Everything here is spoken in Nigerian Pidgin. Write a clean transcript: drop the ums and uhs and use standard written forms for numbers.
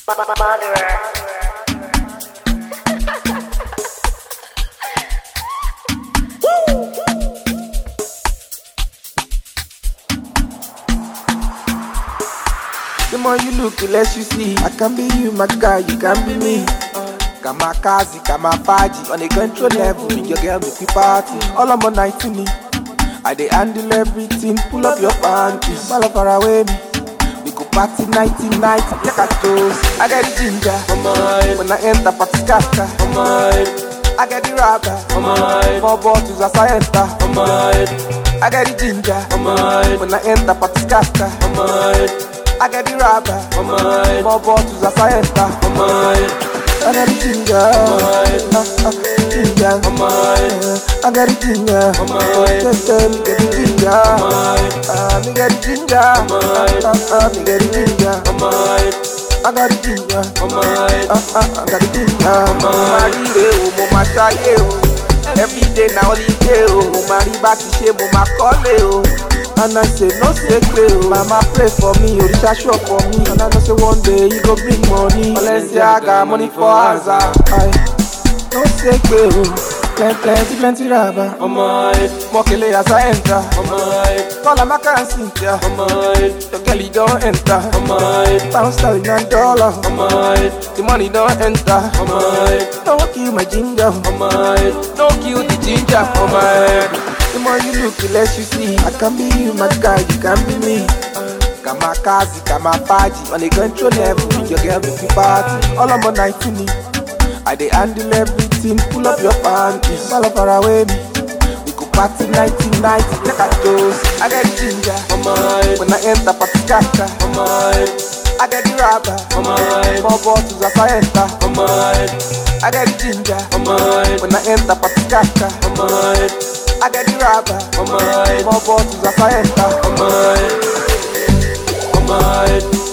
The more you look, the less you see. I can be you, my guy, you can be me. Kamakazi, kamapaji, on a control level, with your girl, make me party. All I'm on night to me. I dey handle everything, pull up your panties, fall far away me. We go party nighty, take a toast. I get the ginger, when I enter party scatter, I get the rubber, more bottles as I enter, I get the ginger, when I enter party scatter, I get the rubber, more bottles as I enter, I got the ginger, ginger, I got the ginger, get the ginger, me get the ginger, me get the ginger, I got the ginger, I got the ginger, Mama try every day now holiday, Mama riba ti ṣe, Mama call and I say no secret, Mama pray for me, Orisha sure for me, and I know say one day you go bring money, unless I got money for Azza. No secret, plenty rubber, Mokele as I enter, call a Maka and Cynthia, the girl don't enter, pound sterling and dollar, the money don't enter, don't kill my ginger, don't kill the ginger, the more you look, the less you see. I can be you, my guy, you can be me. Kamakazi, kamapaji, on a control level, with your girl, make me party. All I'm on night to me. I dey handle everything, pull up your panties, fall far away me. We go party nighty, take a toast. I get the ginger, when I enter party scatter, I get the rubber, more bottles as I enter, I get the ginger, when I enter party scatter, I get the rubber, more bottles as I enter,